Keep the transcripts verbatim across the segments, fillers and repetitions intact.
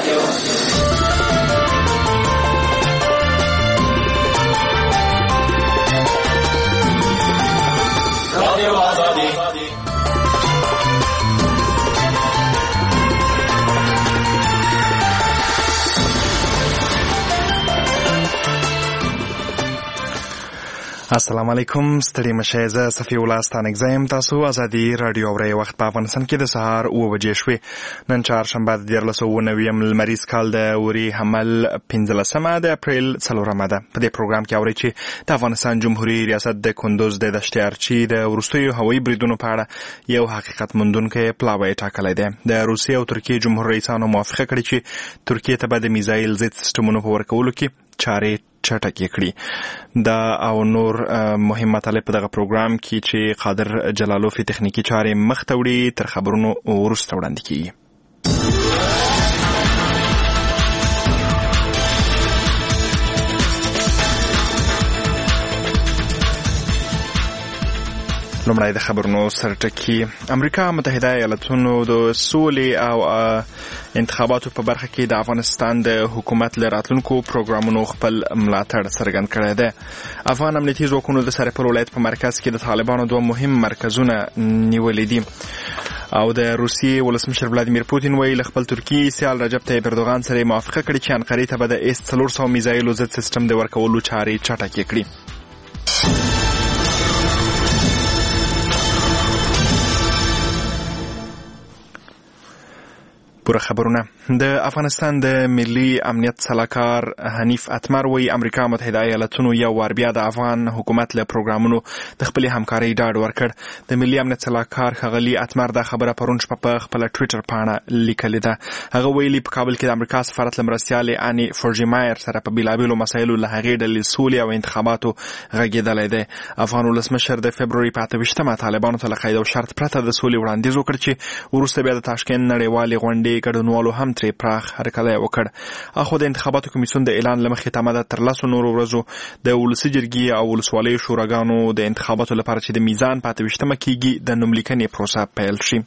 السلام علیکم، ستړي مشه. زه صفی الله ستانک زم. تاسو ازادي رادیو اورئ. وخت په افغانستان کې د سهار اوه بجې شوې. نن چهارشنبه د دیارلس سوه اوه نوي لمریز کال د اوري حمل پنځلسمه د اپریل څلورمه ده. په دې پروګرام کې اورئ چې د افغانستان جمهوریت ریاست د کندوز د دشتیارچي د وروستیو هوایي بریدونو په اړه یو حقیقت موندونکی پلاوی ټاکلی دی. د روسیې او ترکیې جمهور رئیسانو موافقه کړې چې ترکیې ته به د میزایل ضد سیسټمونو په ورکولو کې چارې چټکې کړي. دا او نور مهم مطالب په دغه پروګرام کې چې قادر جلالوف تخنیکی چارې مخ ته وړي تر خبرونو وروسته وړاندې کیږي. لومړی د خبرونو سرټکی. امریکا متحده ایالاتونو د سولې او انتخاباتو په برخه کې د افغانستان د حکومت له راتلونکو پروګرامونو خپل ملاتړ څرګند کړی دی. افغان امنیتي ځواکونو د سرپل ولایت په مرکز کې د طالبانو دوه مهم مرکزونه نیولې دي او د روسیې ولسمشر ولادیمیر پوتین ویل خپل ترکیې سیال رجب طیب اردوغان سره موافقه کړې چې انقرې ته به د اس څلور سوه میزایلو ضد سیسټم د ورکولو چارې چټکې کړي. پوره خبرونه. د افغانستان د ملي امنیت سلاکار حنیف اتمر وی امریکا متحده ایالاتونو یو وار بیا د افغان حکومت له پروګرامونو د خپل همکاري ډاډ ورکړ. د ملي امنیت سلاکار ښاغلي اتمر دا خبره پرون شپه په خپل ټوئیټر پاڼه لیکلې ده. هغه ویلي په کابل کې د امریکا سفارت له مرستیالې اني فورجمایر سره په بیلابیلو مسایلو له هغې ډلې سولې او انتخاباتو غږېدلی دی. افغان ولسمشر د فبروري په اته ویشتمه طالبانو ته له قید او شرط پرته د سولې وړاندیز وکړ چې وروسته بیا د تاشکند نړیوالې غونډې ګډونوالو هم ترې پراخ هرکلی وکړ. اخو د انتخاباتو کمیسیون د اعلان له مخې تمه ده تر لسو نورو ورځو د ولسي جرګې او ولسوالیو شوراګانو د انتخاباتو لپاره چې د میزان په اته ویشتمه کېږي د نوملیکنې پروسه پیل شي.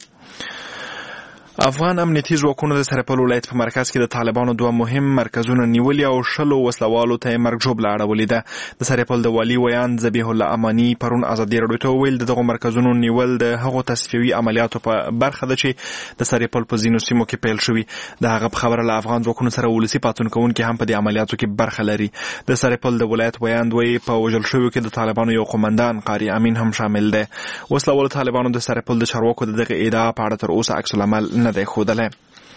افغان امنیتي ځواکونو د سرپل ولایت په مرکز کې د طالبانو دوه مهم مرکزونه نیولي او شلو وسلوالو ته مرګ ژوبله اړولې ده. د سرپل د والي ویان ذبیح الله اماني پرون ازادي راډیو ته وویل د دغو مرکزونو نیول د هغو تصفیوي عملیاتو په برخه ده چې د سرپل په ځینو سیمو کې پیل شوي. د هغه په خبره له افغان ځواکونو سره ولسي پاڅون کوونکي هم په دې عملیاتو کې برخه لري. د سرپل د ولایت ویان دوی په وژل شویو کې د طالبانو یو قومندان قاری امین هم شامل دی. وسلوالو طالبانو د سرپل د چارواکو د دغه ادعا په اړه تر اوسه عکس العمل نه دی ښودلی.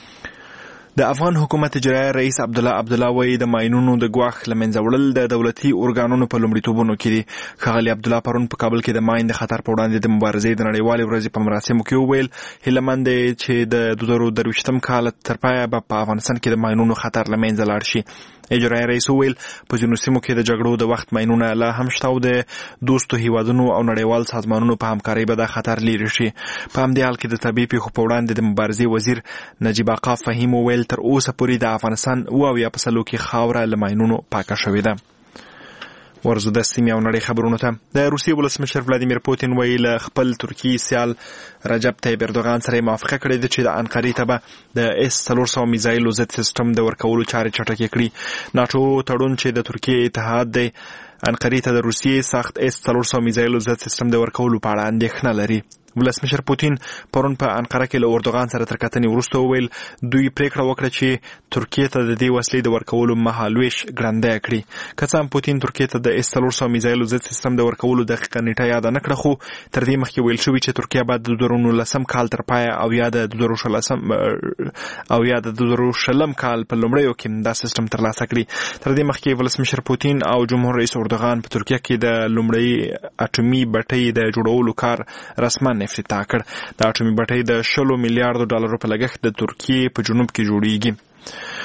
د افغان حکومت اجرایي رئیس عبدالله عبدالله وایي د ماینونو د ګواښ له منځه وړل د دولتي ارګانونو په لومړیتوبونو کې دي. ښاغلي عبدالله پرون په کابل کې د ماین د خطر په وړاندې د مبارزې د نړیوالې ورځې په مراسمو کې وویل هیله مند دی چې د دوه زره درویشتم کال تر پایه به په افغانستان کې د ماینونو خطر له منځه لاړ شي. اجرایي رئیس وویل په ځینو سیمو کې د جګړو د وخت ماینونه لا هم شته او د دوستو هیوادونو او نړیوال سازمانونو په همکارۍ به دا خطر لیرې شي. په همدې حال کې د طبیعي پیښو په وړاندې د مبارزې وزیر نجیب آقا فهیم وویل تر اوسه پورې د افغانستان اوه اویا په سلو کې خاوره له ماینونو پاکه شوې ده. ورزو د سیمې او نړۍ خبرونو ته. د روسیې ولسمشر ولادیمیر پوتین ویلي له خپل ترکیې سیال رجب طیب اردوغان سره موافقه کړې ده چې د انقرې ته به د اس څلور سوه میزایلو ضد سیسټم د ورکولو چارې چټکې کړي. ناټو تړون چې د ترکیې اتحاد دی انقرې ته د روسیې سخت اس څلور سوه میزایلو ضد سیسټم د ورکولو په اړه اندېښنه لري. ولسمشر پوتین پرون په انقره کې له اردوغان سره تر کتنې وروسته وویل دوی پریکړه وکړه چې ترکیې ته د دې وسلې د ورکولو مهالویش ګړندی کړي. که څه هم پوتین ترکیې ته د اس څلور سوه میزایلو ضد سیسټم د ورکولو دقیقه نیټه یاده نه کړه خو تر دې مخکې ویل شوي چې ترکیه باید د دوه زره نولسم کال تر پایه او یا د دوه زره شلم او یا د دوه زره شلم کال په لومړیو کې دا سیسټم ترلاسه کړي. تر دې مخکې ولسمشر پوتین او جمهور رئیس اردوغان په ترکیه کې د لومړۍ اټومي بټۍ د جوړولو کار رسما افتتاح کړ. د اټومي بټۍ د شلو میلیارډو ډالرو په لګښت د ترکیې په جنوب کې جوړیږي.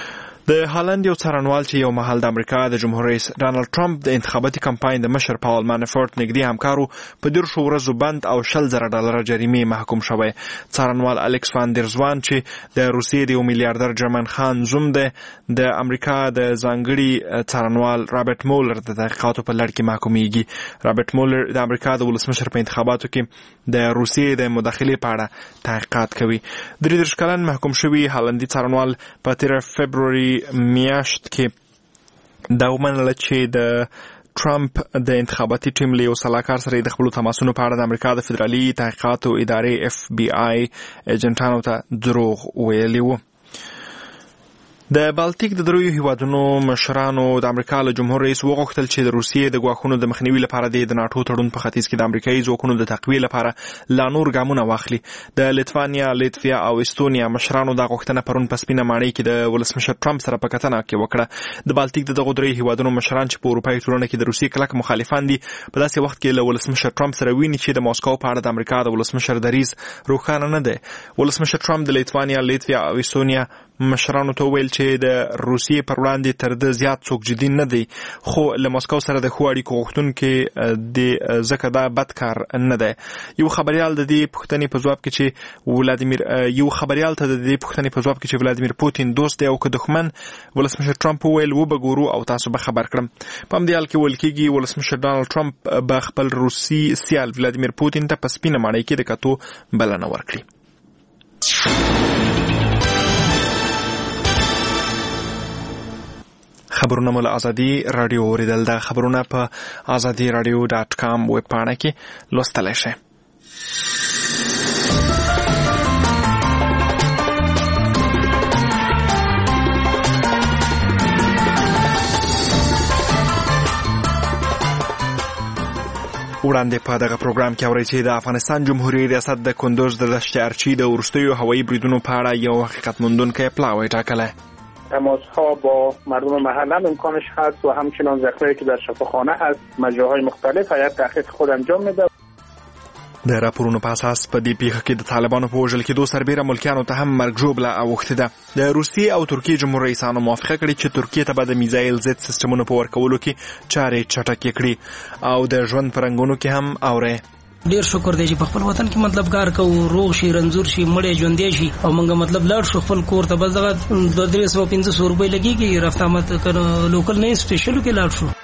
د هالند یو څارنوال چې یو مهال د امریکا د جمهور رئیس ډانلډ ټرمپ د انتخاباتي کمپاین د مشر پاول مانافورت نږدې همکارو په دیرشو ورځو بند او شل زره ډالره جریمې محکوم شوی. څارنوال الکس فان در زوان چې د روسیې د یو میلیارډر جرمن خان زوم دی د امریکا د ځانګړي څارنوال رابرټ مولر د تحقیقاتو په لړ کې محکومیږي. رابرټ مولر د امریکا د ولسمشر په انتخاباتو کې د روسیې د مداخلې په اړه تحقیقات کوي. درې دېرش کلن محکوم شوی هالندي څارنوال په تیر فبروري میاشت کې دا ومنله چې د ټرمپ د انتخاباتي ټیم له یو سلاکار سره د خپل تماسونو په اړه د امریکا د فدرالي تحقیقاتو ادارې اف بي آی ایجنټانو ته دروغ ویلي وو. د بالټیک د دریو هیوادونو مشرانو د امریکا له جمهور رئیس وغوښتل چې د روسیې د ګواښونو د مخنیوي لپاره د ناټو تړون په ختیځ کې د امریکایي ځواکونو د تقویې لپاره لا نور ګامونه واخلي. د لیتوانیا، لیتویا او استونیا مشرانو دا غوښتنه پرون په سپینه ماڼۍ کې د ولسمشر ټرمپ سره په کتنه کې وکړه. د بالټیک د دغو دریو هیوادونو مشران چې په اروپایي ټولنه کې د روسیې کلک مخالفان دي په داسې وخت کې له ولسمشر ټرمپ سره ویني چې د ماسکو په اړه د امریکا د ولسمشر دریځ روښانه نه دی. ولسمشر ټرمپ د لیتوانیا، لیتویا او استونیا مشرانو ته ویل چې د روسیې پر وړاندې تر د زیات څوک جدي نه دی، خو له ماسکو سره د ښو اړیکو غوښتونکي د ځکه دا بد کار نه دی. یو خبریال د دې پوښتنې په ځواب کې چې ولادیمیر یو خبریال ته د دې پوښتنې په ځواب کې چې ولادیمیر پوتین دوست دی او که دښمن، ولسمشر ټرمپ ویل وبګورو او تاسو به خبر کړم. په همدې حال کې ویل کېږي ولسمشر ډانلډ ټرمپ به خپل روسي سیال ولادیمیر پوتین ته په سپینه ماڼۍ کې د کتو بلنه ورکړي. خبرونه مو له ازادي رادیو اوریدل. دا خبرونه په ازادي رادیو ډاټ کام ویب پاڼه کې لوستلی شئ. وړاندې په دغه پروګرام کې اورئ چې د افغانستان جمهوریت ریاست د کندوز د دشت ارچي د وروستیو هوایي بریدونو په اړه یو حقیقت موندونکی پلاوی ټاکلی. تماس‌ها با مردم محل هم امکانش هست و همچنان زخمایی که در شفاخانه هست مجراهای مختلف هیئت تحقیق خود انجام میده. د راپورونو په اساس په دې پیښه کې د طالبانو په وژل کېدو سربیره ملکیانو ته هم مرګ ژوبله اوښتې ده. د روسیې او ترکیې جمهور رئیسانو موافقه کړې چې ترکیې ته به د میزایل ضد سیسټمونو په ورکولو کې چارې چټکې کړي او د ژوند په رنګونو کې هم اورئ. ډیر شکر دی چې په خپل وطن کې مطلب کار کوو، روغ شي، رنځور شي، مړی ژوندی شي او موږ مطلب لاړ شو خپل کور ته. بس دغه دوه درې سوه پنځه سوه روپۍ لګېږي، رفت آمد لوکل نه سپیشلو کې لاړ شو.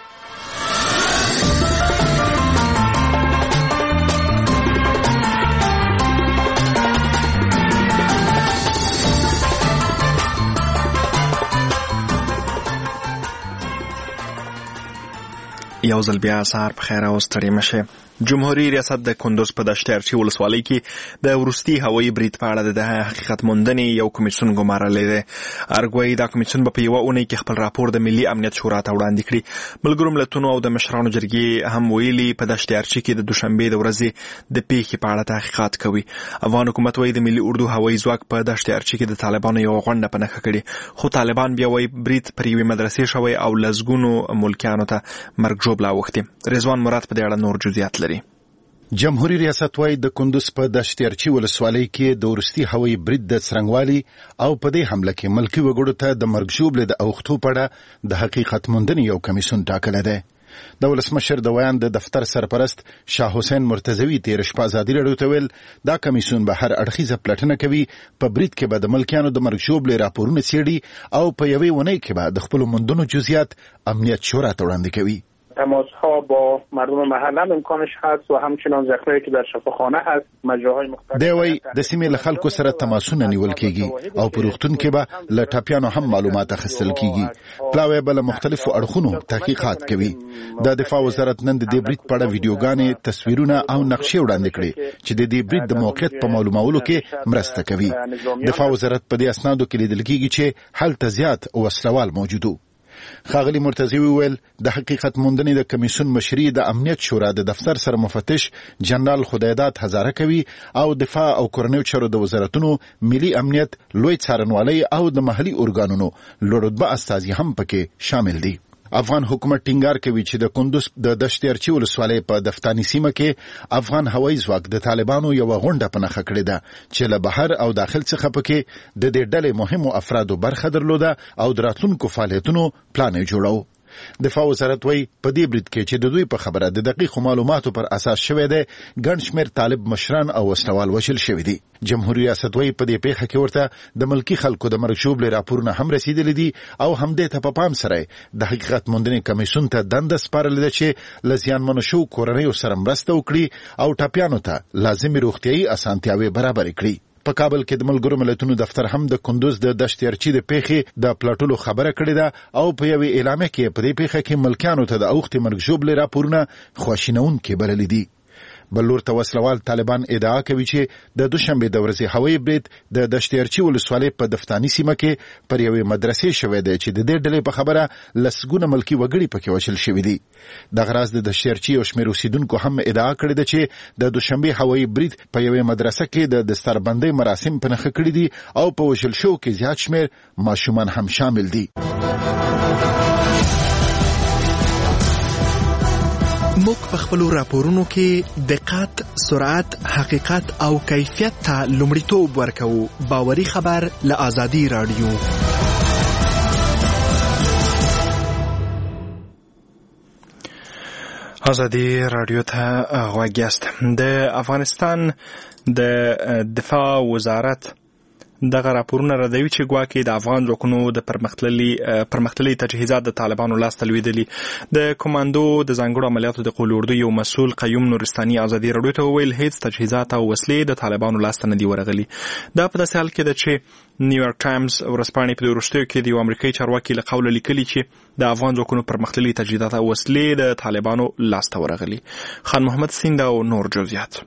یو ځل بیا سهار په خیر او ستړي مشه. جمهوریت ریاست د کندوز په دشت ارچي ولسوالۍ کې د وروستي هوایي برید په اړه د حقیقت موندنې یو کمیسیون ګمارلی دی. ارګوایي دا کمیسیون به په یوه اونۍ کې خپل راپور د ملي امنیت شورا ته وړاندې کړي. ملګرو ملتونو او د مشرانو جرګې هم ویلي په دشت ارچي کې د دوشنبې د ورځې د پیښې په اړه تحقیقات کوي. افغان حکومت وایي د ملي اردو هوایي ځواک په دشت ارچي کې د طالبانو یو غونډه په نښه کړې، خو طالبان بیا وایي برید پر یوې مدرسې شوی او لسګونو ملکیانو ته مرګ ژوبله اوښتې. رضوان مراد په دې اړه نور جزئیات لري. جمهوریت ریاست وايي د کندوز په دشت ارچي ولسوالۍ کې د ورستي هوایي برید د څرنګوالي او په دې حمله کې ملکي وګړو ته د مرګ ژوبلې د اوښتو په اړه د حقیقت موندنې یو کمیسیون ټاکلی دی. د ولسمشر د ویان د دفتر سرپرست شاه حسین مرتضوي تېره شپه ازادي راډیو ته ویل دا کمیسیون به هر اړخیزه پلټنه کوي، په برید کې به د ملکیانو د مرګ ژوبلې راپورونه څېړي او په یوې اونۍ کې به د خپلو موندنو جزئیات امنیت شورا ته وړاندې کوي. تماس‌ها با مردم محل هم امکانش هست و همچنان زخمایی که در شفاخانه هست مجراهای مختلف. دی وایي د سیمې له خلکو سره تماسونه نیول کېږي او په روغتون کې به له ټاپیانو هم معلومات اخیستل کېږي. پلاوی به له مختلفو اړخونو تحقیقات کوي. د دفاع وزارت نن د دې برید په اړه ویډیوګانې، تصویرونه او نقشې وړاندې کړې چې د دې برید د موقعیت په معلومولو کې مرسته کوي. دفاع وزارت په دې اسنادو کې لیدل کېږي چې هلته زیات وسلوال موجود وو. ښاغلي مرتضوي وویل د حقیقت موندنې د کمیسیون مشري د امنیت شورا د دفتر سره مفتش جنرال خدایداد هزاره کوي او دفاع او کورنیو چارو د وزارتونو، ملي امنیت، لوی څارنوالۍ او د محلي ارګانونو لوړ رتبه استازي هم پکې شامل دي. افغان حکومت ټینګار کوي چې د کندوز د دشتیارچی ولسوالۍ په دفتانی سیمه کې افغان هوایي ځواک د طالبانو یو غونډه په نخښه کړې ده چې له بهر او داخل څخه پکې د دې ډلې مهمو افرادو برخه درلوده او د راتلونکو فعالیتونو پلان یې جوړاو. دفاع وزارت وایي په دې برید کې چې د دوی په خبره د دقیقو معلوماتو پر اساس شوی دی ګڼ شمېر طالب مشران او وسلوال وژل شوي دي. جمهوریت ریاست وایي په دې پیښه کې ورته د ملکي خلکو د مرګ ژوبلې راپورونه هم رسیدلي دي او همدې ته په پام سره د حقیقت موندنې کمیسیون ته دنده سپارلې ده چې له زیانمنو شوو کورنیو سره مرسته وکړي او ټپیانو ته لازمي روغتیایي اسانتیاوې برابرې کړي. په کابل کې د ملګرو ملتونو دفتر هم د کندوز د دشتیارچی د پیښې د پلاټولو خبره کړې ده او په یوې اعلامیه کې په دې پیښه کې ملکیانو ته د اوښتې مرګ ژوبلې راپورونه خواشینونکي بللي دي. بل لور ته وسلوال طالبان ادعا کوي چې د دوشنبه د ورځې هوایي برید د دشتیارچی ولسوالۍ په دفتانی سیمه کې پر یوې مدرسې شوی دی چې د دې ډلې په خبره لسګونه ملکي وګړي پکې وژل شوي دي. دغه راز د دشتیارچی یو شمېر اوسیدونکو هم ادعا کړې ده چې د دوشنبه هوایي برید په یوې مدرسه کې د دستربندۍ مراسم په نښه کړي دي او په وژل شوو کې زیات شمېر ماشومان هم شامل دي. موږ په خپلو راپورونو کې دقت، سرعت، حقیقت او کیفیت ته لومړیتوب ورکوو. باوري خبر له آزادي رادیو. آزادي رادیو ته غوږ یاست. د افغانستان د دفاع وزارت دغه راپورونه ردوي چې ګواکې د افغان ځواکونو د پرمختللي پرمختللي تجهیزات د طالبانو لاسته لوېدلي. د کمانډو د ځانګړو عملیاتو د قول اردو یو مسؤل قیوم نورستاني آزادي رادیو ته وویل هیڅ تجهیزات او وسلې د طالبانو لاسته نه دي ورغلي. دا په داسې حال کې ده چې نیویارک ټایمز ورځپاڼې په وروستیو کې د یو امریکایي چارواکي له قوله لیکلي چې د افغان ځواکونو پرمختللي تجهیزات او وسلې د طالبانو لاسته ورغلي. خان محمد سیند او نور جزئیات.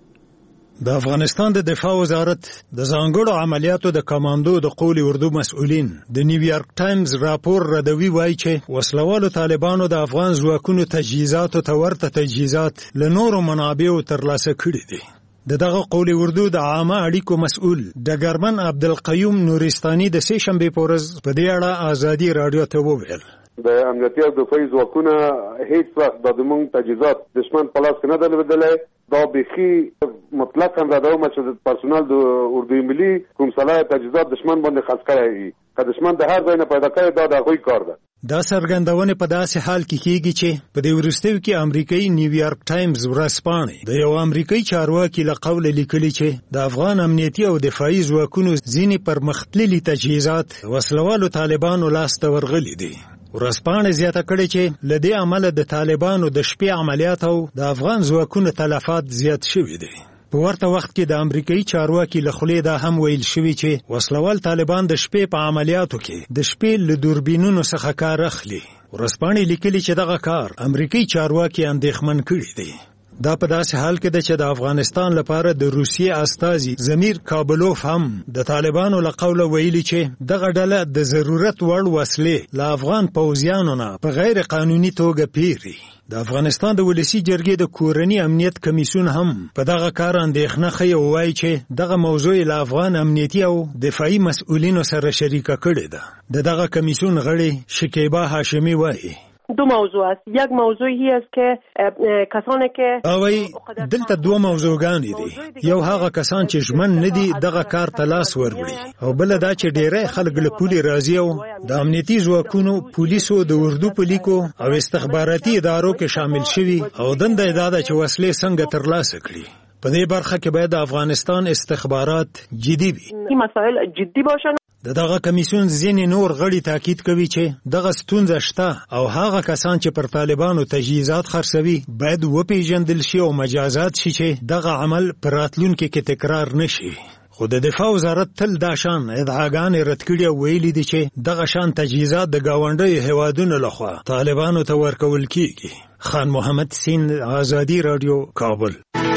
د افغانستان د دفاع وزارت د ځانګړو عملیاتو د کمانډو د قول اردو مسؤلین د نیویارک ټایمز راپور ردوي وایي چې وسلوالو طالبانو د افغان ځواکونو تجهیزاتو ته ورته تجهیزات له نورو منابعو ترلاسه کړي دي. د دغه قول اردو د عامه اړیکو مسؤل ډګرمن عبدالقیوم نورستاني د سې شنبې په ورځ په دې اړه آزادي رادیو ته وویل د امنیتي او دفاعي ځواکونه هیڅ وخت د زموږ تجهیزات دشمن په لاس کې نه دي لوېدلی. دا بیخي مطلق هم راډاوم چې د پرسونال د اردوی ملي کوم صلاح تجهیزات دشمن باندې خرڅ کړی وي که دشمن د هر ځای نه پیدا کړی دا د هغوی کار ده. دا څرګندونې په داسې حال کې کېږي چې په دې وروستیو کې امریکایي نیویارک ټایمز ورځپاڼې د یو امریکایي چارواکي له قوله لیکلي چې د افغان امنیتي او دفاعي ځواکونو ځینې پرمختللي تجهیزات وسلوالو طالبانو لاسته ورغلي دي. ورځپاڼې زیاته کړې چې له دې امله د طالبانو د شپې عملیات او د افغان ځواکونو تلفات زیات شوي دي. په ورته وخت کې د امریکایي چارواکي له خولې دا هم ویل شوي چې وسلوال طالبان د شپې په عملیاتو کې د شپې له دوربینونو څخه کار اخلي. ورځپاڼې لیکلي چې دغه کار امریکایي چارواکي اندېښمن کړي دي. دا په داسې حال کې ده چې د افغانستان لپاره د روسیې استازي زمیر کابلوف هم د طالبانو له قوله ویلي چې دغه ډله د ضرورت وړ وسلې له افغان پوځیانو نه په غیر قانوني توګه پیري. د افغانستان د ولسي جرګې د کورني امنیت کمیسیون هم په دغه کار اندېښنه ښیي او وایي چې دغه موضوع له افغان امنیتي او دفاعي مسؤلینو سره شریکه کړې ده. د دغه کمیسیون غړي شکیبا هاشمی وایي دو موضوع است. یک موضوعی است که کسانی که اوی دلته دوه موضوعګانې دي. یو هغه کسان چې ژمن نه دي دغه کار ته لاس وروړي او بل دا چې ډېری خلک له پولي راځي او د امنیتي ځواکونو پولیسو د اردو پلیکو او استخباراتي ادارو کې شامل شوي او دنده دا ده چې وسلې څنګه ترلاسه کړي. په دې برخه کې باید د افغانستان استخبارات جدي وي. این مسائل جدي باشن. د دغه کمیسیون ځینې نور غړي تاکید کوي چې دغه ستونزه شته او هغه کسان چې پر طالبانو تجهیزات خرڅوي باید وپیژندل شي او مجازات شي چې دغه عمل پر راتلونکي کې تکرار نشي. خو د دفاع وزارت تل دا شان ادعاګانې رد کړي او ویلي دي چې دغه شان تجهیزات د ګاونډیو هیوادونو لخوا طالبانو ته ورکول کیږي. خان محمد سیند، آزادي رادیو، کابل.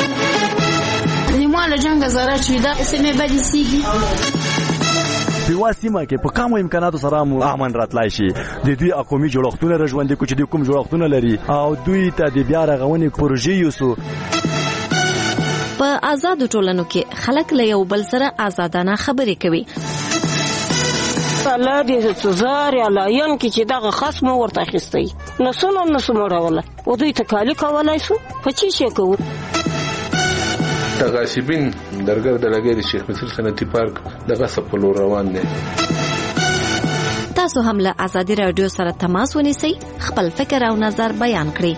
نیمه له جنګ زاره چې دا اسمه بدی سیږي په واسمه کې په کومو امکاناتو سره مو امن راتلای شي. د دوی اقومي جوړښتونه رژوندې کوي چې د کوم جوړښتونه لري او دوی ته د بیا رغونې پروژې یوسو. په آزاد ټولنو کې خلک له یو بل سره آزادانه خبرې کوي. الله دې زار یا لاین کې چې دغه خاص مو ورته اخیستی نو څونه نه سموروله او دوی ته کالي کولای شو په چی شي کوو تغاسبین درګر د لګي د شیخ مصر صنعتي پارک دغه سپلو روان دي. تاسو هم له آزادي رادیو سره تماس ونیسئ، خپل فکر او نظر بیان کړئ.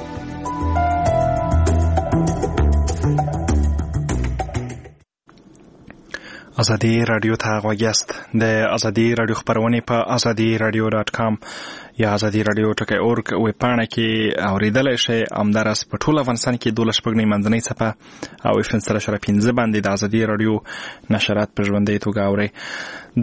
آزادي رادیو ته غوږ یاست. د آزادي رادیو خبرونه په آزادي رادیو ډاټ کام یا آزادي رادیو ټکی اورګ ویب پاڼه کې اوریدلای شئ. همدارس په ټول افغانستان کې دولس شپږنۍ منځنۍ څپه او اف ام سره شره پنځه باندې د آزادي رادیو نشرات په ژوندۍ توګه اورئ. د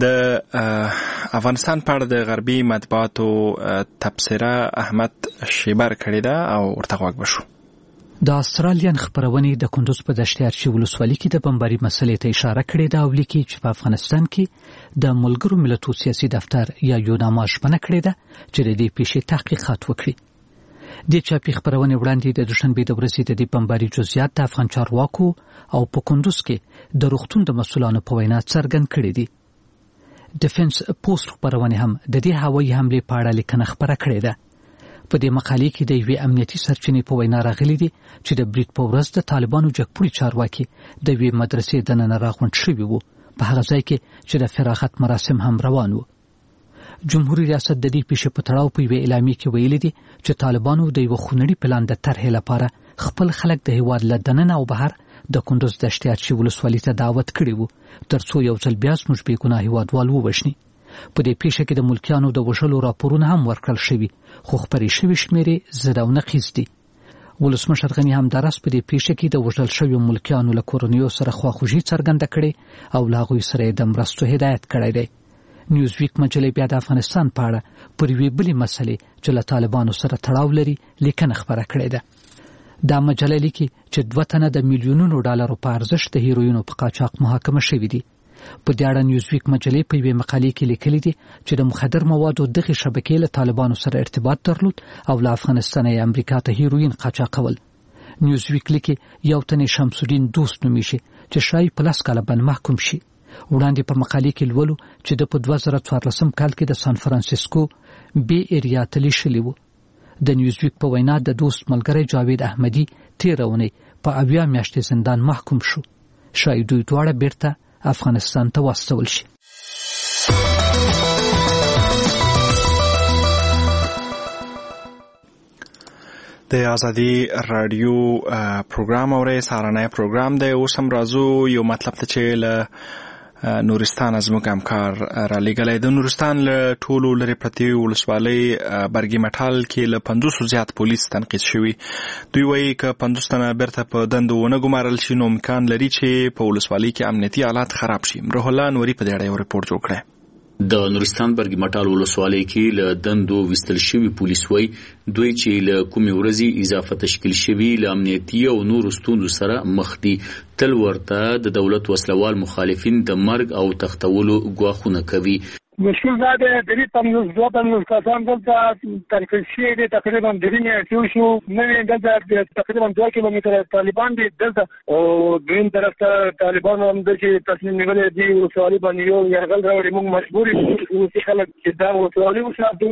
افغانستان په اړه د غربي مطبوعاتو تبصره احمد شیبر کړې ده او ورته غوږ بشو. د استرالیان خبرونه د کندوز په دشت ارچي ولسوالۍ کې د بمباري مسلې ته اشاره کړې ده او لیکي چې په افغانستان کې د ملګرو ملتونو سیاسي دفتر یا یوناما ژمنه کړې ده چې د دې پیښې تحقیقات وکړي. د چاپی خبرونه وړاندې د دوشنبه د ورځې د بمباري جزئیات د افغان چارواکو او په کندوز کې د روغتون د مسؤلانو په وینا څرګند کړي دي. ډیفنس پوسټ خبرونه هم د دې هوایي حمله په اړه لیکنه خبره کړې ده. په دې مقالې کې د یوې امنیتي سرچینې په وینا راغلي دي چې د بریټ په ورځ د طالبانو جګپوړي چارواکي د یوې مدرسې دننه راغونډ شوي وو په هغه ځای کې چې د فراغت مراسم هم روان وو. جمهوریت ریاست د دې پیښې په تړاو په یوې اعلامیه کې ویلي دي چې طالبانو د یو خونړي پلان د طرحې لپاره خپل خلک د هیواد له دننه او بهر د کندوز دشت ارچي ولسوالۍ ته دعوت کړي وو ترڅو یو ځل بیا زموږ بېګناه هیوادوال ووژني. په دې پیښه کې د ملکیانو د وژلو راپورونه هم ورکړل شوي خو خبرې شوي شمیرې زر او نقیض دي. ولسمشر غني همدارس په دې پیښه کې د وژل شویو ملکیانو له کورنیو سره خواخوږي څرګنده کړې او له هغوی سره د مرستو هدایت کړی دی. نیوزویک مجلې بیا د افغانستان په اړه پر یوې بلې مسلې چې له طالبانو سره تړاو لري لیکنه خبره کړې ده. دا مجله لیکي چې دوه تنه د میلیونونو ډالرو په ارزښت د هیروینو په قاچاق محاکمه شوي دي. په دې اړه نیوزویک مجلې په یوې مقالې کې لیکلي دي چې د مخدر موادو دغه شبکې له طالبانو سره ارتباط درلود او له افغانستان یا امریکا ته هیروین قاچاقول. نیوزویک لیکي یو تن شمس الدین دوست نومیږي چې شای په لاس کاله باندې محکوم شي. وړاندې په مقالې کې لولو چې د په دوه زره څوارلسم کال کې د سان فرانسیسکو بی ایریا تلی شلی وو. د نیوزویک په وینا د دوست ملګری جاوید احمدی تیرونه په اویا میاشتې زندان محکوم شو. شای دوی دواړه بیرته افغانستان ته واستول شي. د آزادي رادیو پروګرام اورئ، سهارنی پروګرام دی. اوس هم راځو یو مطلب ته چې له نورستان زموږ همکار را لېږلی. د نورستان له ټولو لرې پرتې ولسوالۍ برګي مټال کې له پنځوسو زیات پولیس تنقید شوي. دوی وایي که پنځوس تنه بیرته په دندو ونه ګمارل شي نو امکان لري چې په ولسوالۍ کې امنیتي حالات خراب شي. روح الله نوري په دې اړه یو رپورټ جوړ کړی. د نورستان برګي مټال ولسوالۍ کې له دندو وستل شوي پولیس وایي دوی چې له کومې ورځې اضافه تشکیل شوي له امنیتي او نورو ستونزو سره مخ دي. تل ورته د دولت وسلوال مخالفین د مرګ او تختولو ګواښونه کوي. مشکل دا دی درې پنځوس دوه پنځوس کسان دلته تنقید شوي دي، تقریبا درې میاشتې وشو. نوې دلته تقریبا دوه کیلومتره طالبان دي دلته او دویم طرف ته طالبانو هم داسې تصمیم نیولی دي ولسوالۍ باندې یو یرغل راوړي. موږ مجبور یو اوسي خلک چې دا ولسوالۍ وساتو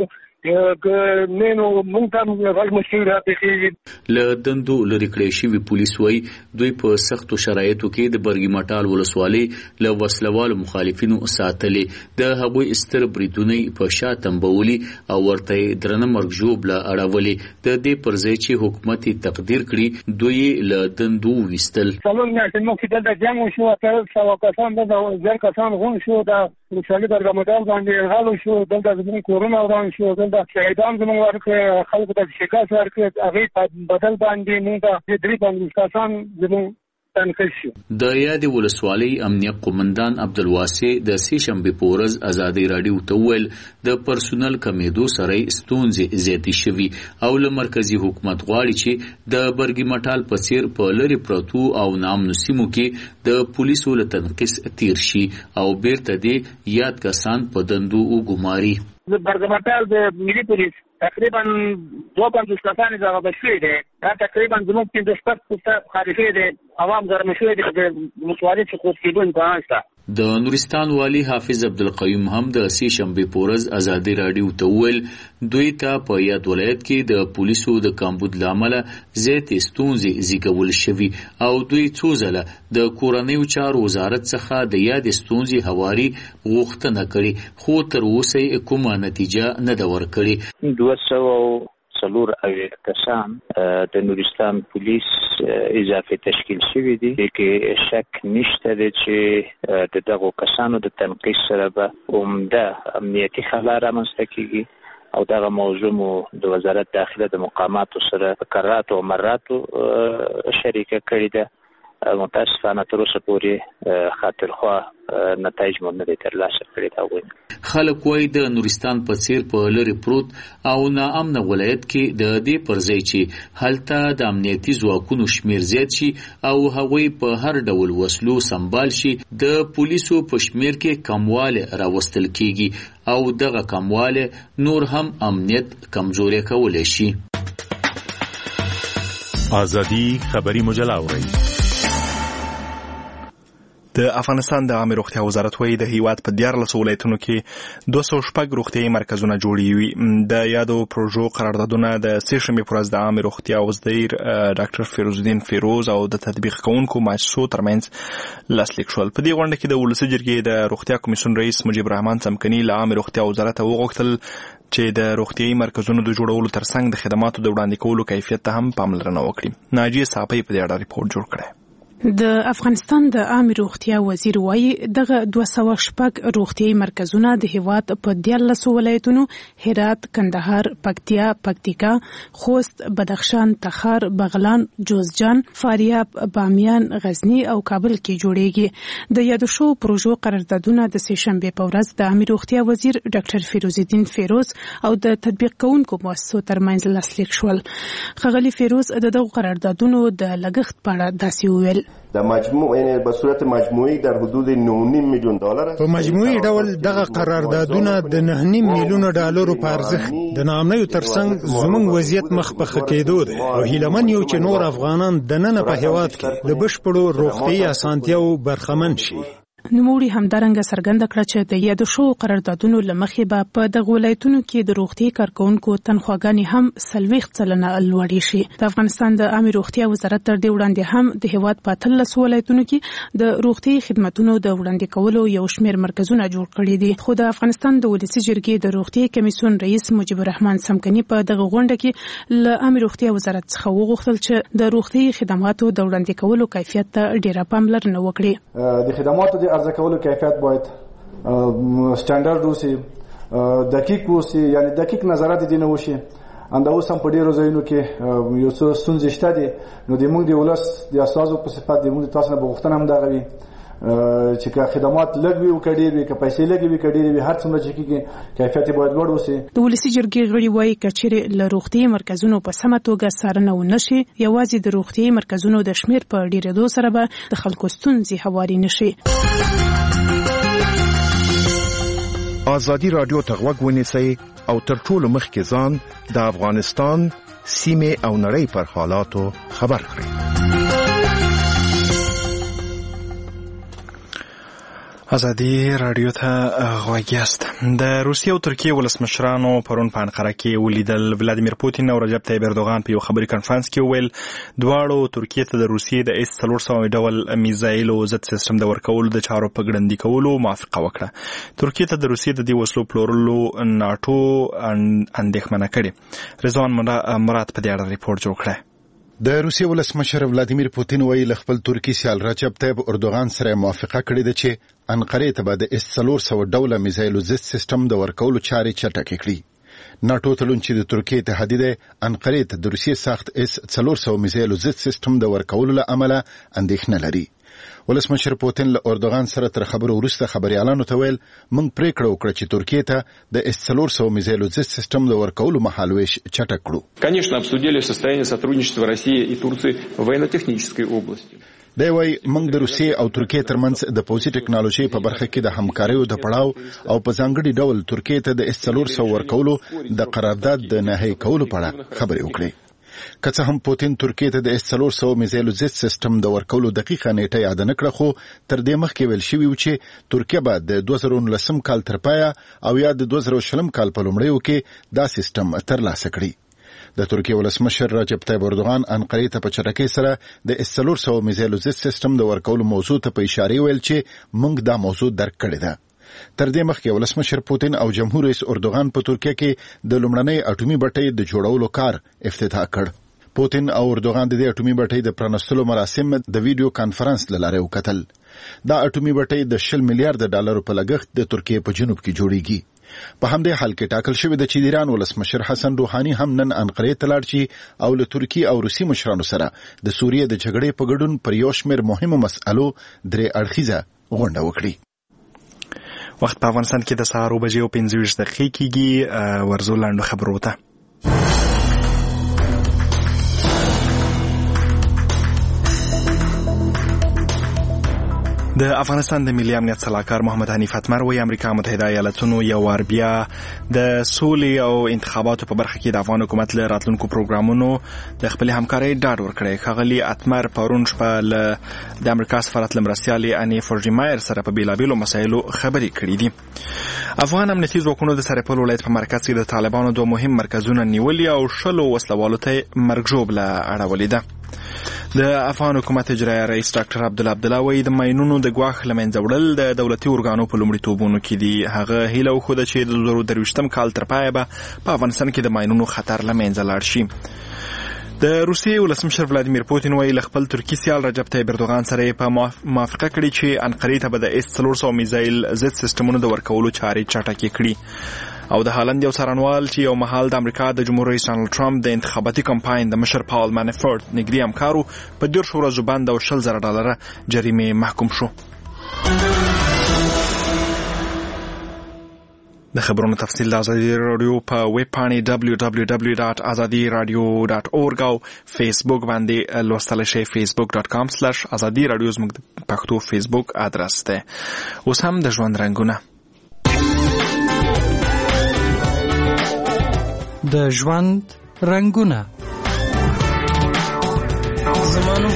که نو موږ ته غږ مشکل راپېښېږي. له دندو لرې کړی شوي پولیس وایي دوی په سختو شرایطو کې د برګي مټال ولسوالۍ له وسلوالو مخالفینو ساتلې. د هغوی ستر بریدونه په شا تنبولي او ورته درنه مرګ ژوبله اړولې. د دې پر ځای چې حکومت تقدیر کړي دوی له دندو ویستل. څلور میاشتې مخکې دلته جنګ وشو، اته سوه کسان دلته زر کسان غونډ شو. د ولسوالۍ برګي مټال باندې یرغل وشو، دلته زموږ کورونه وران شو، دلته شهیدان زموږ ورکړه، خلکو ته شکست ورکړه. هغې په بدل باندې موږ ته درې پنځوس کسان زموږ تنقید شو. د یادې ولسوالۍ امنیت قومندان عبدالواسع د سې شنبې په ورځ ازادي راډیو ته وویل د پرسونل کمیدو سره ستونزې زیاتې شوي او له مرکزي حکومت غواړي چې د برګي مټال په څېر په لرې پرتو او ناامنو سیمو کې د پولیسو له تنقیص تیر شي او بیرته دې یاد کسان په دندو وګماري. برګي مټال د ملي پولیس تقریبا دوه پنځوس کسان ضرب شوي دي. دا تقریبا زموږ پنځه شپږ فیصده خارجي دي، عوام ګرم شوي دي. د ولسوالۍ چې خود کېدو امکان شته. د نورستان والی حافظ عبدالقیوم هم د سې شنبې په ورځ ازادي راډیو ته وویل دوی ته په یاد ولایت کې د پولیسو د کمبود له امله زیاتې ستونزې زیږول شوي او دوی څو ځله د کورنیو چارو وزارت څخه د یادې ستونزې هواري غوښتنه کړې خو تر اوسه یې کومه نتیجه نه ده ورکړې. دوه سوه څلور اویا کسان د نورستان پولیس اضافه تشکیل شوي دي کې شک نشته دی چې د دغو کسانو د تنقیص سره به عمده امنیتي خلا رامنځته کیږي او دغه موضوع مو د وزارت داخله د مقاماتو سره په کراتو او مراتو شریکه کړې ده. متاسفانه تر اوسه پورې خاطرخواه نتایج مو نه دي ترلاسه کړي دا. خلک وایي د نورستان په څیر په لرې پروت او ناامنه ولایت کې د دې پر ځای چې هلته د امنیتي ځواکونو شمیر زیات شي او هغوی په هر ډول وسلو سمبال شي د پولیسو په شمیر کې کمواله راوستل کیږي او دغه کمواله نور هم امنیت کمزوري کولی شي. ازادي خبری مجله اورئ. د افغانستان د عامه روغتیا وزارت وايي د هیواد په دیارلسو ولایتونو کې دوه سوه شپږ روغتیايي مرکزونه جوړیږي. د یادو پروژو قراردادونه د سې شنبې په ورځ د عامه روغتیا وزیر ډاکټر فیروز الدین فیروز او د تطبیق کوونکو مؤسسو ترمنځ لاسلیک شول. په دې غونډه کې د ولسي جرګې د روغتیا کمیسیون رئیس مجیب الرحمن څمکني له عامه روغتیا وزارت وغوښتل چې د روغتیايي مرکزونو د جوړولو ترڅنګ د خدماتو د وړاندې کولو کیفیت ته هم پاملرنه وکړي. ناجیه صافی په دې اړه ریپورت جوړ کړی. د افغانستان د عامه روغتیا وزیر وایي دغه دوه سوه شپږ روغتیايي مرکزونه د هیواد په دیارلسو ولایتونو هرات، کندهار، پکتیا، پکتیکا، خوست، بدخشان، تخار، بغلان، جوزجان، فاریاب، بامیان، غزنی او کابل کې جوړیږي. د یادو شو پروژو قراردادونه د سې شنبې په ورځ د عامه روغتیا وزیر ډاکټر فیروز الدین فیروز او د تطبیق کوونکو مؤسسو ترمنځ لاسلیک شول. ښاغلي فیروز د دغو قراردادونو د لګښت په اړه داسې وویل. د مجموع یعنی په صورت مجموعي در حدود نه نیم میلیون ډالر په مجموعي ډول دغه قراردادونه د نه نیم میلیون ډالرو په ارزښت د ناامنیو ترڅنګ زموږ وضعیت مخ په ښه کېدو دی او هیلهمن یو چې نور افغانان دننه په هیواد کې د بشپړو روغتیايي اسانتیاوو برخمن شي. نوموړي همدارنګه څرګنده کړه چې د یادو شوو قراردادونو له مخې به په دغو ولایتونو کې د روغتیايي کارکوونکو تنخواګانې هم څلوېښت سلنه لوړې شي. د افغانستان د عامه روغتیا وزارت تر دې وړاندې هم د هیواد په اتلسو ولایتونو کې د روغتیايي خدماتونو د وړاندې کولو یو شمېر مرکزونه جوړ کړي دي. خو د افغانستان د ولسي جرګې د روغتیايي کمیسیون رئیس مجیب الرحمن څمکني په دغه غونډه کې له عامه روغتیا وزارت څخه وغوښتل چې د روغتیايي خدماتو د وړاندې کولو کیفیت ته ډېره پاملرنه وکړي. د خدماتو د ارزه کولو کیفیت باید سټانډرډ اوسي، دقیق اوسي، یعنی دقیق نظارت دي نه وشي. انده اوس هم په ډیرو ځایونو کې یو څه ستونزې شته دي. نو د موږ د ولس د اساسو په صفت د موږ تاسو نه بغوښتنه هم دغه وي چې که خدمات لږ وي او که ډېر وي، که پیسې لږې وي که ډېرې وي، هر څومره چې کېږي کیفیت باید لوړ اوسي. د ولسي جرګې غړي وایي که چیرې له روغتیايي مرکزونو په سمه توګه څارنه ونه شي، یوازې د روغتیايي مرکزونو د شمېر په ډېرېدو سره به د خلکو ستونزې هواري نه شي. ازادي راډیو ته غوږ ونیسئ او تر ټولو مخکې ځان د افغانستان سیمې او نړۍ پر حالاتو خبر کړئ. ازادي راډیو ته غوږ یاست. د روسیې او ترکیې ولسمشرانو پرون په انقره کې ولیدل. ولادیمیر پوتین او رجب طیب اردوغان په یو خبري کنفرانس کې وویل دواړو ترکیې ته د روسیې د اس څلور سوه ډول میزایلو ضد سیستم د ورکولو د چارو په ګړندي کولو موافقه وکړه. ترکیې ته د روسیې د دې وسلو پلورلو ناټو اندېښمنه کړې. رضوان مراد په دې اړه ریپورت جوړ کړی. د روسیې ولسمشر ولادیمیر پوتین وایي له خپل ترکي سیال رجب طیب اردوغان سره موافقه کړې ده چې انقرې ته به د اس څلور سوه ډوله میزایلو ضد سیستم د ورکولو چارې چټکې کړي. ناټو تړون چې د ترکیې اتحادیې دی انقرې ته د روسیې ساخت اس څلور سوه میزایلو ضد سیستم د ورکولو له امله اندېښنه لري. ولسمشر پوتین له اردوغان سره تر خبرو وروسته خبريالانو ته ویل موږ پریکړه وکړه چې ترکیې ته د اس څلور سوه میزایلو ضد سیستم د ورکولو مهالویش چټک کړو. Конечно, обсудили состояние сотрудничества России и Турции в военно-технической области. دی وایي موږ د روسیې او ترکیې ترمنځ د پوځي ټکنالوژۍ په برخه کې د همکاریو د پړاو او په ځانګړي ډول ترکیې ته د اس څلور سوه ورکولو د قرارداد د نهایی کولو په اړه خبرې وکړې. که څه هم پوتین ترکیه ته د اس څلور سوه میزایلو ضد سیستم د ورکولو دقیقه نیټه یاد نه کړه، خو تر دې مخکې ویل شوي و چې ترکیه به د دوه زره نولسم کال تر پایه او یا د دوه زره شلم کال په لومړیو کې دا سیستم ترلاسه کړي. د ترکیه ولسمشر رجب طیب اردوغان انقرې ته په چټکۍ سره د اس څلور سوه میزایلو ضد سیستم د ورکولو موضوع ته په اشاره ویل چې موږ دا موضوع درک کړې ده. تر دې مخکې ولسمشر پوتین او جمهور رئیس اردوغان په ترکیه کې د لومړنۍ اټومي بټۍ د جوړولو کار افتتاح کړ. پوتین او اردوغان د دې اټومي بټۍ د پرانستلو مراسم د ویډیو کانفرنس له لارې وکتل. دا اټومي بټۍ د شل میلیارډ ډالرو په لګښت د ترکیه په جنوب کې جوړیږي. په همدې حال کې ټاکل شوی د چې د ایران ولسمشر حسن روحاني هم نن انقرې ته لاړ شي او له ترکیه او روسي مشرانو سره د سوریې د جګړې په ګډون پر یو شمېر مهمو مسألو درې اړخیزه غونډه وکړي. وخت په افغانستان کې د سهار اوه بجې او پنځه ویشت دقیقې کېږي. ورځو لاندو خبرو ته د افغانستان د ملي امنیت سلاکار محمد حنیف اتمر وایي امریکا متحده ایالاتونو یو وار بیا د سولې او انتخاباتو په برخه کې د افغان حکومت له راتلونکو پروګرامونو د خپل همکارۍ ډاډ ورکړی. ښاغلي اتمر پرون شپه له د امریکا سفارت له مرستیالې اني فورجیمایر سره په بېلابېلو مسایلو خبرې کړې دي. افغان امنیتي ځواکونو د سرپل ولایت په مرکز کې د طالبانو دوه مهم مرکزونه نیولي او شلو وسلوالو ته مرګ ژوبله اړولې ده. د افغان حکومت اجرایه رئیس ډاکټر عبدالله عبدالله وایي د ماینونو د ګواښ له منځه وړل د دولتي ارګانو په لومړیتوبونو کې دي. هغه هیله وښوده چې د دوه زره درویشتم کال تر پایه به په افغانستان کې د ماینونو خطر له منځه لاړ شي. د روسیې ولسمشر ولادیمیر پوتین وایي له خپل ترکي سیال رجب طیب اردوغان سره په موافقه کړې چې انقرې ته به د اس څلور سوه میزایل ضد سیستمونو د ورکولو چارې چټکې کړي. او د هالند یو څارنوال چې یو مهال د امریکا د جمهور رئیس ډانلډ ټرمپ د انتخاباتي کمپاین د مشر پاول مانافورت نږدې همکارو په دیرشو ورځو بند او شل زره ډالره جریمې محکوم شو. د خبرونو تفصیل د ازادي رادیو په ویب پاڼې دبلیو دبلیو دبلیو ډاټ ازادي رادیو ډاټ اورګ او فیسبوک باندې لوستلی شئ. فیسبوک ډاټ کام سلاش ازادي رادیو زموږ د پښتو فیسبوک ادرس دی. اوس هم د ژوند رنګونه د ژوند رنګونه. زمانو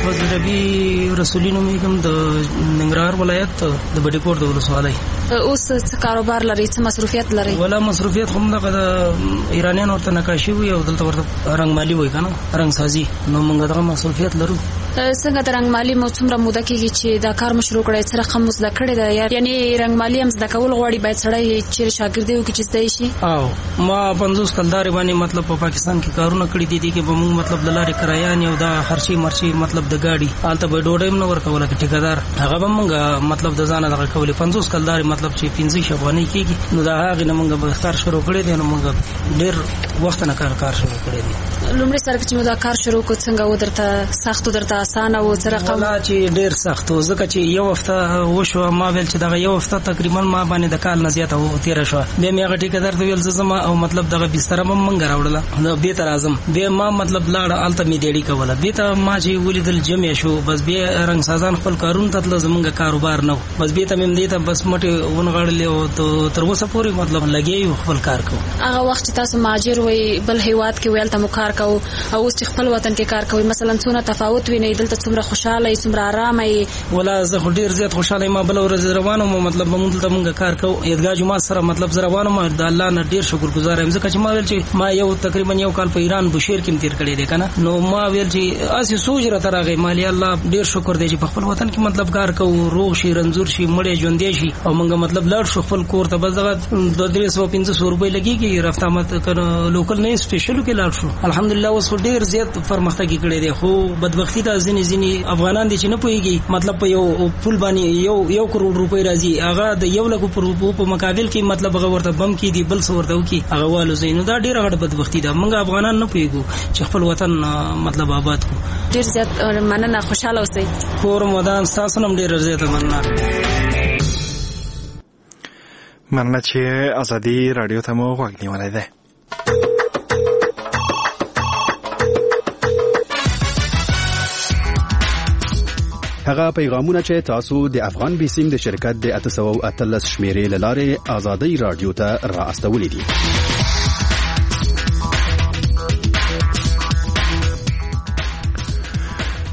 فضلبی رسولي نومیږم د ننګرهار ولایت د بډیکوټ د ولسوالۍ. اوس څه کاروبار لري، څه مصروفیت لري؟ ولا مصروفیت هم دغه د ایرانیان ورته نقاشي وي او دلته ورته رنګ مالي وي کنه رنګ سازي، نو موږ دغه مصروفیت لرو. څنګه د رنګ مالي مو څومره موده کېږي چې دا کار مشروع کړی؟ څه رقم مو زده کړی ده؟ یعنی رنګ مالي هم زده کول غواړي، باید سړی چې شاګردي وکړي چې زده شي. او ما پنځوس کلدارې باندې مطلب په پاکستان کې کارونه کړي دي دي کې به موږ مطلب د لارې کرایان یو دا خرچي مرچي مطلب د ګاډي هلته به ډوډۍ هم نه ورکوله کې ټیکدار هغه به موږ مطلب د ځانه دغه کولې. پنځوس کلدارې مطلب چې پنځه شي افغانۍ کېږي، نو د هغې نه موږ به کار شروع کړی دی. نو موږ ډېر وخت نه کار کار شروع کړی دی. لومړي سره چې مو دا کار شروع کړ څنګه و؟ درته سخت و درته اسانه و؟ څه رقم؟ ولا چې ډېر سخت و، ځکه چې یو هفته وشوه ما ویل چې دغه یو هفته تقریبا ما باندې د کال نه زیاته تېره شوه. بیا مې هغه ټیکدار ته ویل زه ځم او مطلب دغه بستره به موږ راوړله، نو بېرته راځم. بیا ما مطلب لاړه هلته مې ډېړي کوله. بېرته ما چې ولیدل جمع شو، بس بیا رنګ سازان خپل کارونو ته تله، زموږ کاروبار نه و. بس بېرته مې دې ته بس مټې ونغاړلې او تر اوسه پورې مطلب لګیا یو خپل کار کوو. هغه وخت چې تاسو مهاجر وئ بل هېواد کې ویل ته مو کار کوو او اوس چې خپل وطن کې کار کوئ، مثلا څونه تفاوت وینئ؟ دلته څومره خوشحاله یې، څومره ارامه یې؟ ولا زه خو ډېر زیات خوشحاله یم. بله ورځ روان وم مطلب موږ دلته موږ کار کوو عیدګاه جومات سره، مطلب زه روان وم د الله نه ډېر شکرګزار یم، ځکه چې ما ویل چې ما یو تقریبا یو کال په ایران بوشهر کې تیر کړی دی که نه، نو ما ویل چې هسې سوچ راته راغی مالي الله ډېر شکر دی چې په خپل وطن کې مطلب کار کوو، روغ شي رنځور شي مړی ژوندی شي او موږ مطلب لاړ شو خپل کور ته. بس دغه دوه درې سوه پنځه سوه روپۍ لګېږي رفت آمد لوکل نه سپېشلو کې لاړ شو. الحمدلله اوس ډېر زیات پرمختګ کړی دی، خو بدبختي دا ځینې ځینې افغانان دي چې نه پوهېږي مطلب په یو پول باندې یو یو کروڑ روپۍ راځي، هغه د یو لکو روپو په مقابل کې مطلب هغه ورته بم کېدي بل څه ورته وکړي هغه والوځي. نو دا ډېره غټه بدبختي ده. موږ افغانان نه پوهېږو چې خپل وطن مطلب آباد کړو. ډېر زیات مننه، خوشحاله اوسئ. کور مدان ستاسو نه هم ډېره زیاته مننه. مننه چې ازادي رادیو ته مو غوږ نیولی دی. هغه پیغامونه چې تاسو د افغان بیسیم د شرکت د اته سوه او اتلس شمیرې له لارې ازادي رادیو ته را استولي دي.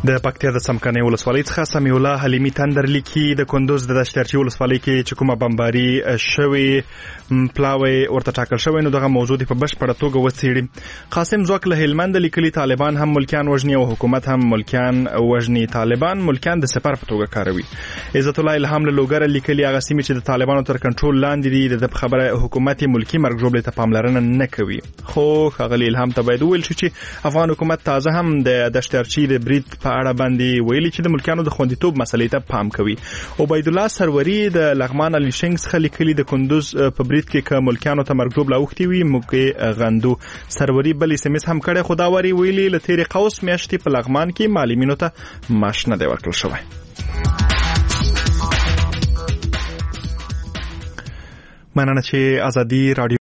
د پکتیا د سمکنۍ ولسوالۍ څخه سمیع الله حلیمي تندر لیکي د کندوز د دشترچی ولسوالۍ کې چې کومه بمباري شوې پلاوی ورته ټاکل شوی نو دغه موضوع په بشپړه توګه وڅېړي. قاسم ځواک له هلمند لیکلي طالبان هم ملکیان وژني او حکومت هم ملکیان وژني. طالبان ملکیان د سپر په توګه کاروي. عزت الله الهام له لوګر لیکلي هغه سیمې چې د طالبانو تر کنټرول لاندې دي د خبره حکومت ملکی مرګ ژوبلې ته پاملرنه نه کوي. خو ښاغلي الهام ته باید وویل شي چې افغان حکومت تازه هم د دشترچی د برید په اړه باندې ویلي چې د ملکیانو د خوندیتوب مسلې ته پام کوي. عبید الله سروري د لغمان علي شنګ څخه لیکلي د کندوز په برید کې که ملکیانو ته مرګ ژوبله اوښتې وي موږ غندو. سروري بل اس ام اس هم کړی خو دا واري ویلي له تېرې قوس میاشتې په لغمان کې معلمینو ته معاش نه دی ورکړل شوی. مننه چې ازادي رادیو